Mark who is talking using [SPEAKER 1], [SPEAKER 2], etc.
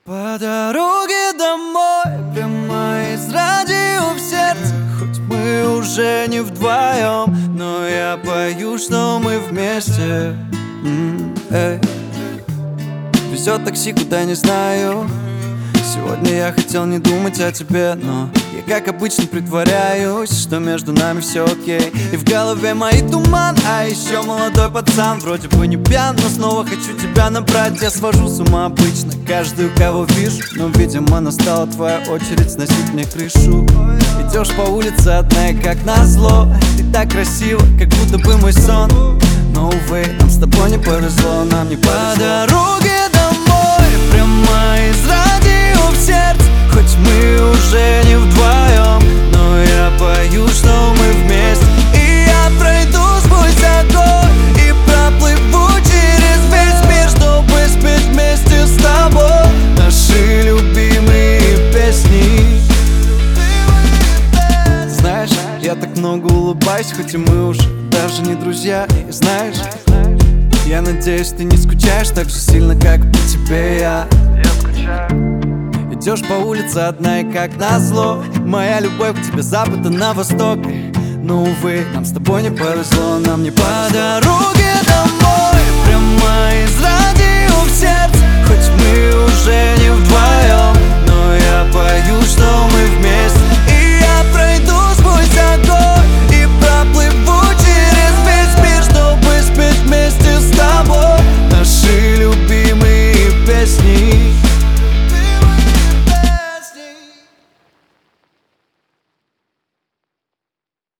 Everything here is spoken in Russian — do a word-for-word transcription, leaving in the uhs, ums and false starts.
[SPEAKER 1] По дороге домой, прямо из радио в сердце. Хоть мы уже не вдвоем, но я пою, что мы вместе. М-эй. Везет такси, куда не знаю. Сегодня я хотел не думать о тебе, но я как обычно притворяюсь, что между нами все окей. И в голове мои туман, а еще молодой пацан. Вроде бы не пьян, но снова хочу тебя набрать. Я свожу с ума обычно каждую, кого вижу, но, видимо, настала твоя очередь сносить мне крышу. Идешь по улице одна, и как назло, ты так красиво, как будто бы мой сон. Но, увы, нам с тобой не повезло, нам не повезло. По дороге домой, прямо из радио в сердце. Хоть мы уже не вдвоем, но я пою, что мы вместе. И я пройду сквозь огонь и проплыву через весь мир, чтобы спеть вместе с тобой наши любимые песни. Знаешь, я так много улыбаюсь, хоть и мы уже даже не друзья. И знаешь, я надеюсь, ты не скучаешь так же сильно, как по тебе я.
[SPEAKER 2] Я скучаю.
[SPEAKER 1] Идешь по улице одна, и как назло моя любовь к тебе запада на восток. Но, увы, нам с тобой не повезло, нам не по дороге